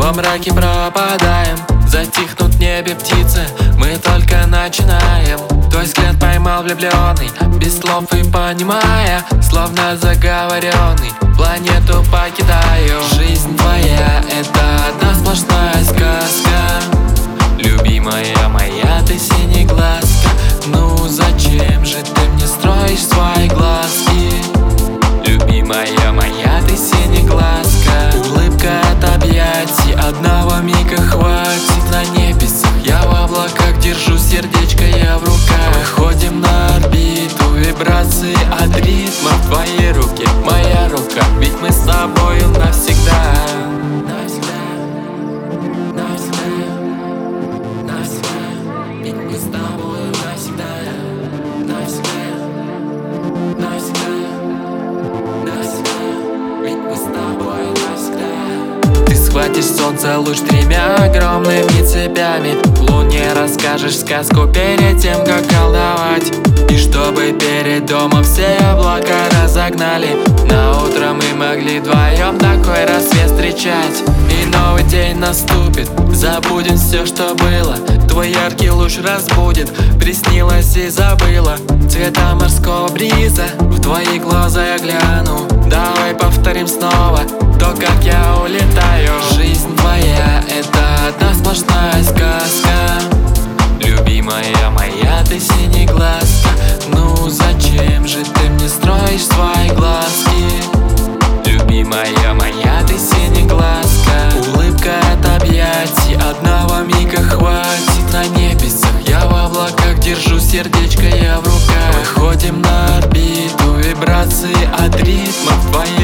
Во мраке пропадаем, затихнут в небе птицы. Мы только начинаем. Твой взгляд поймал влюбленный, без слов и понимая, словно заговоренный, планету покидаю. Жизнь твоя — это одна сплошная сказка. Любимая моя, ты синеглазка. Ну зачем же ты мне строишь свои глазки? Любимая моя, ты синеглазка. Улыбка от объятий, одного мига хватит. На небесах я в облаках держу сердечко я в руках. Выходим на орбиту, вибрации от ритма в твоей руке, моя рука. Ведь мы с тобою навсегда. Ведь мы с тобою навсегда. Ты схватишь солнце луч тремя огромными цепями. Луне расскажешь сказку перед тем, как колдовать. И чтобы перед домом все облака разогнали, на утро мы могли вдвоем такой рассвет встречать. И новый день наступит, забудем все, что было. Твой яркий луч разбудит, приснилось и забыла. Цвета морского бриза, в твои глаза я гляну. Давай повторим снова то, как я улетаю. Жизнь твоя — это одна сплошная сказка. Любимая моя, ты синеглазка. Ну зачем же ты мне строишь свои глазки? Любимая моя, ты синеглазка. Улыбка от объятий, одного мига хватит. На небесах я в облаках держу сердечко я в руках. Выходим на орбиту, вибрации от ритма в твоей